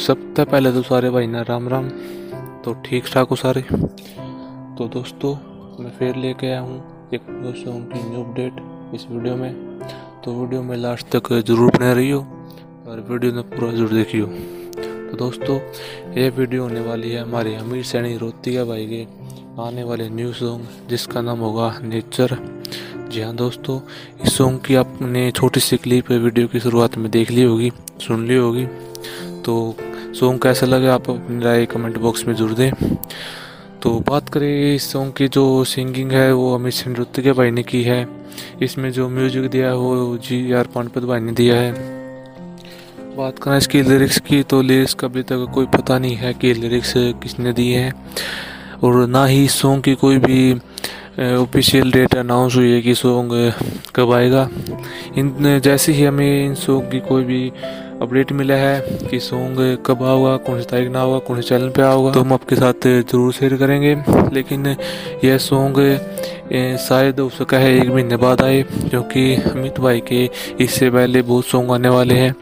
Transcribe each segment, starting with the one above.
सबसे पहले तो सारे भाई ना राम राम। तो ठीक ठाक हो सारे। तो दोस्तों मैं फिर लेके आया हूँ एक दोस्तों की न्यू अपडेट इस वीडियो में। तो वीडियो में लास्ट तक ज़रूर बने रहियो और वीडियो में पूरा ज़रूर देखियो। तो दोस्तों ये वीडियो होने वाली है हमारे अमीर सैनी रोहतिया भाई के आने वाले न्यू सॉन्ग जिसका नाम होगा नेचर। जी हाँ दोस्तों, इस सॉन्ग की आपने छोटी सी क्लिप वीडियो की शुरुआत में देख ली होगी, सुन ली होगी। तो सॉन्ग कैसा लगे आप अपनी राय कमेंट बॉक्स में जरूर दें। तो बात करें इस सॉन्ग की, जो सिंगिंग है वो अमित सिंह रोहतिया भाई ने की है। इसमें जो म्यूजिक दिया है वो GR पानपत भाई ने दिया है। बात करें इसकी लिरिक्स की, तो लिरिक्स का अभी तक कोई पता नहीं है कि लिरिक्स किसने दी है, और ना ही इस सॉन्ग की कोई भी ऑफिशियल डेट अनाउंस हुई है कि सॉन्ग कब आएगा। इन जैसे ही हमें इन सॉन्ग की कोई भी अपडेट मिला है कि सॉन्ग कब आएगा, कौन सी तारीख ना होगा, कौन से चैनल पे आएगा, तो हम आपके साथ ज़रूर शेयर करेंगे। लेकिन यह सॉन्ग शायद हो सका है 1 महीने बाद आए, क्योंकि अमित भाई के इससे पहले बहुत सॉन्ग आने वाले हैं।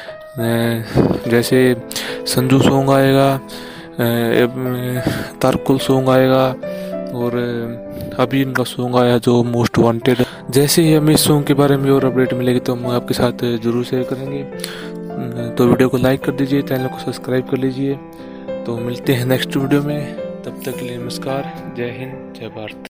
जैसे संजू सॉन्ग आएगा, तारकुल सॉन्ग आएगा, और अभी इनका सॉन्ग आया जो मोस्ट वांटेड। जैसे ही हमें इस सॉन्ग के बारे में और अपडेट मिलेगी तो हम आपके साथ ज़रूर शेयर करेंगे। तो वीडियो को लाइक कर दीजिए, चैनल को सब्सक्राइब कर लीजिए। तो मिलते हैं नेक्स्ट वीडियो में, तब तक के लिए नमस्कार, जय हिंद, जय भारत।